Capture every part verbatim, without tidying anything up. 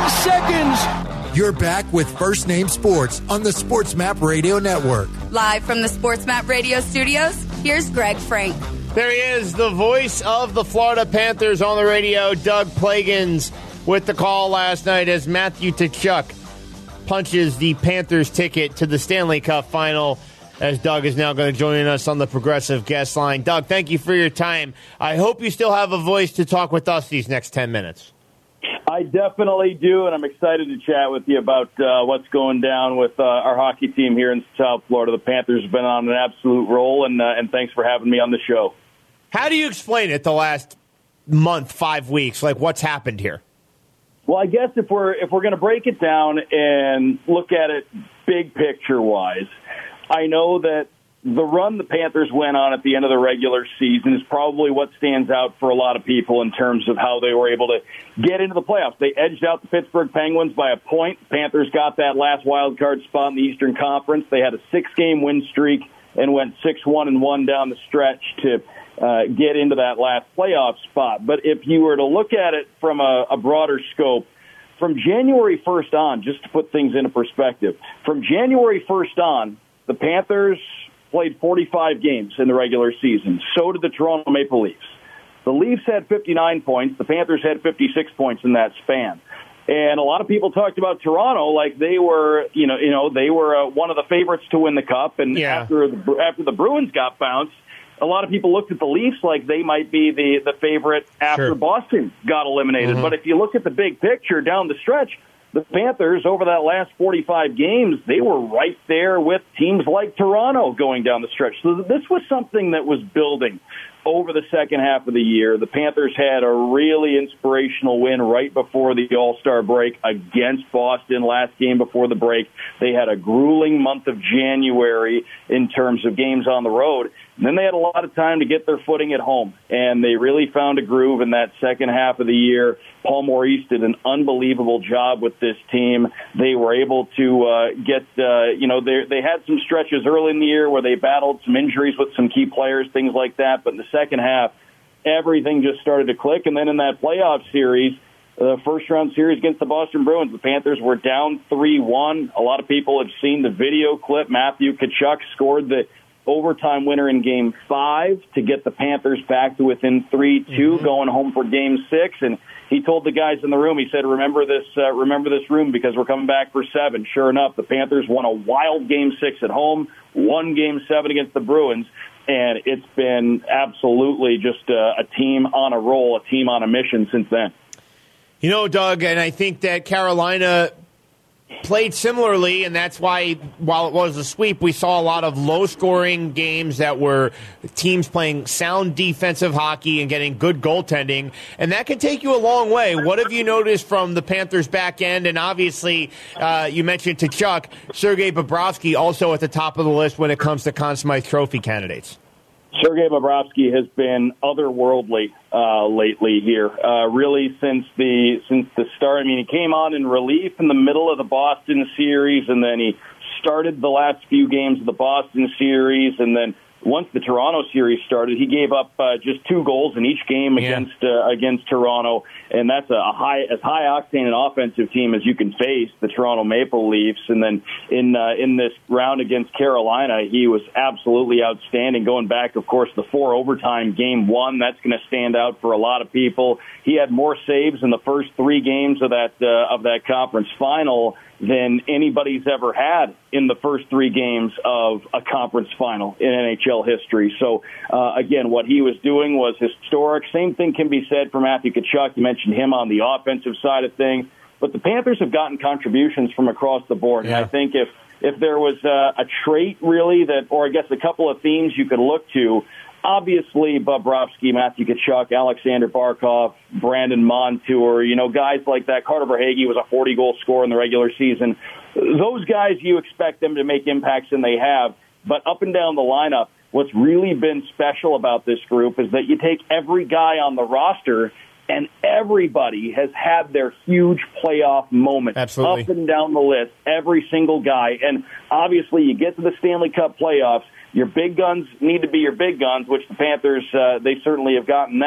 seconds. You're back with First Name Sports on the Sports Map Radio Network. Live from the Sports Map Radio studios, here's Greg Frank. There he is, the voice of the Florida Panthers on the radio, Doug Plagens, with the call last night as Matthew Tkachuk punches the Panthers ticket to the Stanley Cup final, as Doug is now going to join us on the Progressive guest line. Doug, thank you for your time. I hope you still have a voice to talk with us these next ten minutes. I definitely do, and I'm excited to chat with you about uh, what's going down with uh, our hockey team here in South Florida. The Panthers have been on an absolute roll, and uh, and thanks for having me on the show. How do you explain it the last month, five weeks? Like, what's happened here? Well, I guess if we're if we're going to break it down and look at it big picture wise, I know that the run the Panthers went on at the end of the regular season is probably what stands out for a lot of people in terms of how they were able to get into the playoffs. They edged out the Pittsburgh Penguins by a point. The Panthers got that last wild card spot in the Eastern Conference. They had a six-game win streak and went six one and one down the stretch to uh, get into that last playoff spot. But if you were to look at it from a, a broader scope, from January first on, just to put things into perspective, from January first on, the Panthers played forty-five games in the regular season. So did the Toronto Maple Leafs. The Leafs had fifty-nine points. The Panthers had fifty-six points in that span. And a lot of people talked about Toronto like they were, you know, you know, they were uh, one of the favorites to win the Cup. And yeah. after the, after the Bruins got bounced, a lot of people looked at the Leafs like they might be the, the favorite after sure. Boston got eliminated. Mm-hmm. But if you look at the big picture down the stretch, the Panthers, over that last forty-five games, they were right there with teams like Toronto going down the stretch. So this was something that was building over the second half of the year. The Panthers had a really inspirational win right before the All-Star break against Boston last game before the break. They had a grueling month of January in terms of games on the road. And then they had a lot of time to get their footing at home, and they really found a groove in that second half of the year. Paul Maurice did an unbelievable job with this team. They were able to uh, get, uh, you know, they they had some stretches early in the year where they battled some injuries with some key players, things like that. But in the second half, everything just started to click. And then in that playoff series, the first-round series against the Boston Bruins, the Panthers were down three one. A lot of people have seen the video clip. Matthew Tkachuk scored the overtime winner in Game five to get the Panthers back to within three two, mm-hmm. going home for Game six. And he told the guys in the room, he said, remember this uh, remember this room because we're coming back for seven. Sure enough, the Panthers won a wild Game six at home, won Game seven against the Bruins, and it's been absolutely just a, a team on a roll, a team on a mission since then. You know, Doug, and I think that Carolina played similarly, and that's why, while it was a sweep, we saw a lot of low-scoring games that were teams playing sound defensive hockey and getting good goaltending, and that can take you a long way. What have you noticed from the Panthers' back end? And obviously, uh, you mentioned Tkachuk, Sergei Bobrovsky also at the top of the list when it comes to Conn Smythe Trophy candidates. Sergei Bobrovsky has been otherworldly uh, lately here, uh, really since the since the start. I mean, he came on in relief in the middle of the Boston series, and then he started the last few games of the Boston series, and then once the Toronto series started, he gave up uh, just two goals in each game yeah. against uh, against Toronto, and that's a high as high octane an offensive team as you can face, the Toronto Maple Leafs. And then in uh, in this round against Carolina, he was absolutely outstanding. Going back, of course, the four overtime game one, that's going to stand out for a lot of people. He had more saves in the first three games of that uh, of that conference final than anybody's ever had in the first three games of a conference final in N H L history. So, uh, again, what he was doing was historic. Same thing can be said for Matthew Tkachuk. You mentioned him on the offensive side of things. But the Panthers have gotten contributions from across the board. Yeah. And I think if, if there was uh, a trait, really, that, or I guess a couple of themes you could look to, obviously, Bobrovsky, Matthew Tkachuk, Alexander Barkov, Brandon Montour, you know, guys like that. Carter Verhaeghe was a forty-goal scorer in the regular season. Those guys, you expect them to make impacts, and they have. But up and down the lineup, what's really been special about this group is that you take every guy on the roster, and everybody has had their huge playoff moment. Absolutely. Up and down the list, every single guy. And obviously, you get to the Stanley Cup playoffs, your big guns need to be your big guns, which the Panthers, uh, they certainly have gotten that.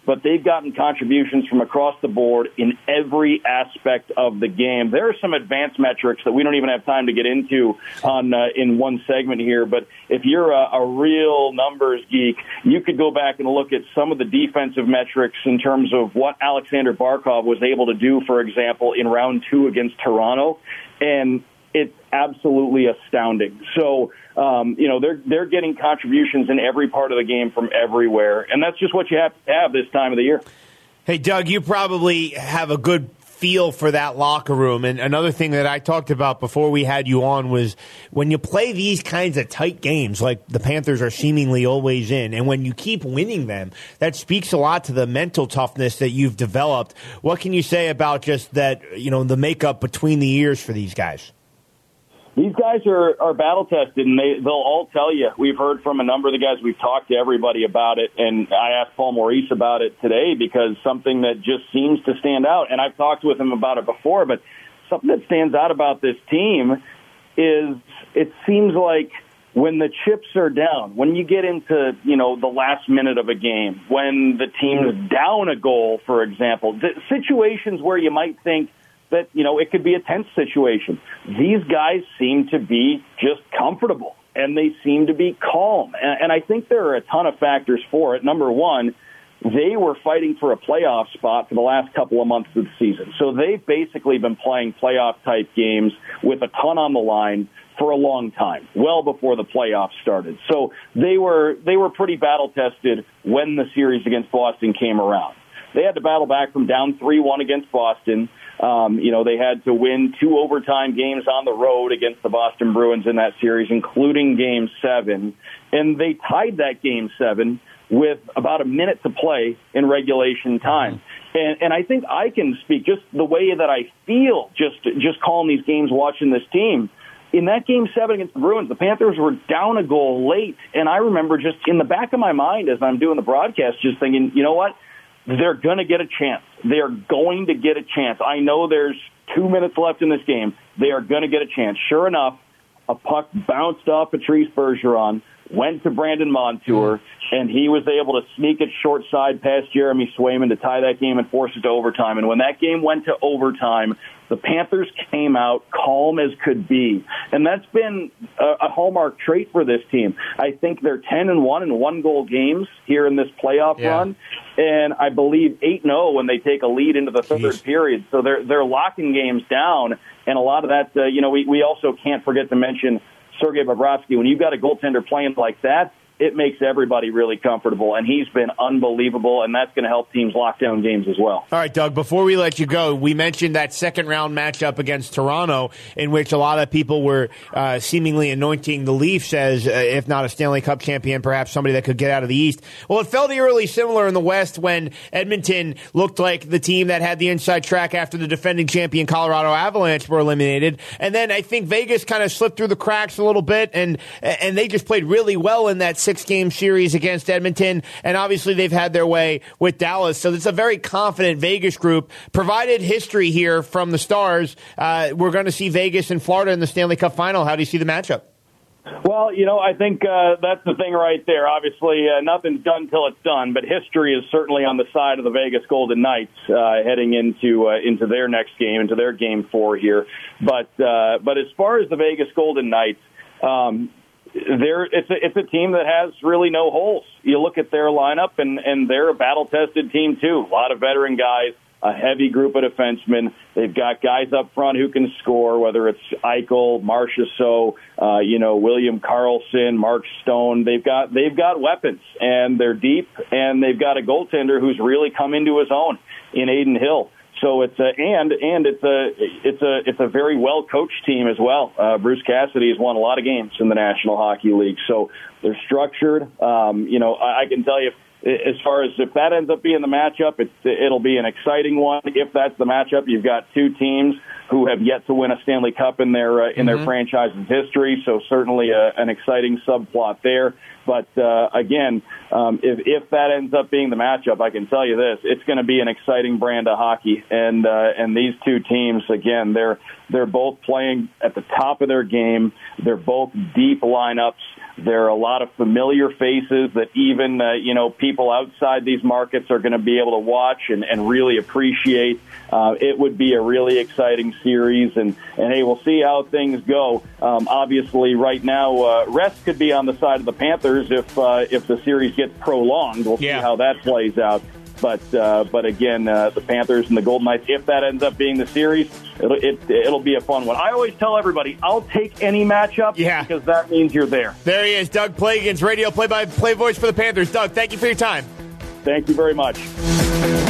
but they've gotten contributions from across the board in every aspect of the game. There are some advanced metrics that we don't even have time to get into on uh, in one segment here, but if you're a, a real numbers geek, you could go back and look at some of the defensive metrics in terms of what Alexander Barkov was able to do, for example, in round two against Toronto, and it's absolutely astounding. So, um, you know, they're they're getting contributions in every part of the game from everywhere, and that's just what you have to have this time of the year. Hey, Doug, you probably have a good feel for that locker room. And another thing that I talked about before we had you on was when you play these kinds of tight games like the Panthers are seemingly always in, and when you keep winning them, that speaks a lot to the mental toughness that you've developed. What can you say about just that, you know, the makeup between the ears for these guys? These guys are, are battle-tested, and they, they'll all tell you. We've heard from a number of the guys. We've talked to everybody about it, and I asked Paul Maurice about it today because something that just seems to stand out, and I've talked with him about it before, but something that stands out about this team is it seems like when the chips are down, when you get into, you know, the last minute of a game, when the team's down a goal, for example, the situations where you might think that, you know, it could be a tense situation. These guys seem to be just comfortable, and they seem to be calm. And, and I think there are a ton of factors for it. Number one, they were fighting for a playoff spot for the last couple of months of the season. So they've basically been playing playoff-type games with a ton on the line for a long time, well before the playoffs started. So they were they were pretty battle-tested when the series against Boston came around. They had to battle back from down three one against Boston. Um, you know, they had to win two overtime games on the road against the Boston Bruins in that series, including Game seven. And they tied that Game seven with about a minute to play in regulation time. And, and I think I can speak just the way that I feel just just calling these games, watching this team. In that Game seven against the Bruins, the Panthers were down a goal late. And I remember just in the back of my mind as I'm doing the broadcast, just thinking, you know what? They're going to get a chance. They are going to get a chance. I know there's two minutes left in this game. They are going to get a chance. Sure enough, a puck bounced off Patrice Bergeron, went to Brandon Montour, and he was able to sneak it short side past Jeremy Swayman to tie that game and force it to overtime. And when that game went to overtime, the Panthers came out calm as could be. And that's been a, a hallmark trait for this team. I think they're ten and one in one-goal games here in this playoff yeah. run. And I believe eight and oh when they take a lead into the third Jeez. period. So they're they're locking games down. And a lot of that, uh, you know, we, we also can't forget to mention Sergei Bobrovsky. When you've got a goaltender playing like that, it makes everybody really comfortable, and he's been unbelievable, and that's going to help teams lock down games as well. All right, Doug, before we let you go, we mentioned that second-round matchup against Toronto in which a lot of people were uh, seemingly anointing the Leafs as, uh, if not a Stanley Cup champion, perhaps somebody that could get out of the East. Well, it felt eerily similar in the West when Edmonton looked like the team that had the inside track after the defending champion Colorado Avalanche were eliminated. And then I think Vegas kind of slipped through the cracks a little bit, and and they just played really well in that six-game series against Edmonton, and obviously they've had their way with Dallas. So it's a very confident Vegas group. Provided history here from the Stars, uh, we're going to see Vegas and Florida in the Stanley Cup Final. How do you see the matchup? Well, you know, I think uh, that's the thing right there. Obviously, uh, nothing's done till it's done, but history is certainly on the side of the Vegas Golden Knights uh, heading into uh, into their next game, into their game four here. But uh, but as far as the Vegas Golden Knights, um, They're, it's a, it's a team that has really no holes. You look at their lineup, and, and they're a battle-tested team, too. A lot of veteran guys, a heavy group of defensemen. They've got guys up front who can score, whether it's Eichel, Marchessault, uh, you know, William Karlsson, Mark Stone. They've got they've got weapons, and they're deep, and they've got a goaltender who's really come into his own in Adin Hill. So it's a and and it's a it's a it's a very well coached team as well. Uh, Bruce Cassidy has won a lot of games in the National Hockey League, so they're structured. Um, you know, I, I can tell you, as far as if that ends up being the matchup, it's, it'll be an exciting one. If that's the matchup, you've got two teams who have yet to win a Stanley Cup in their uh, in mm-hmm. their franchise's history. So certainly a, an exciting subplot there. But uh, again, um, if if that ends up being the matchup, I can tell you this: it's going to be an exciting brand of hockey. And uh, and these two teams, again, they're they're both playing at the top of their game. They're both deep lineups. There are a lot of familiar faces that even, uh, you know, people outside these markets are going to be able to watch and, and really appreciate. Uh, it would be a really exciting series, and, and hey, we'll see how things go. Um, obviously, right now, uh, rest could be on the side of the Panthers if uh, if the series gets prolonged. We'll yeah. see how that plays out. But uh, but again, uh, the Panthers and the Golden Knights, if that ends up being the series, it'll, it, it'll be a fun one. I always tell everybody, I'll take any matchup yeah. because that means you're there. There he is, Doug Plagens, radio play-by-play voice for the Panthers. Doug, thank you for your time. Thank you very much.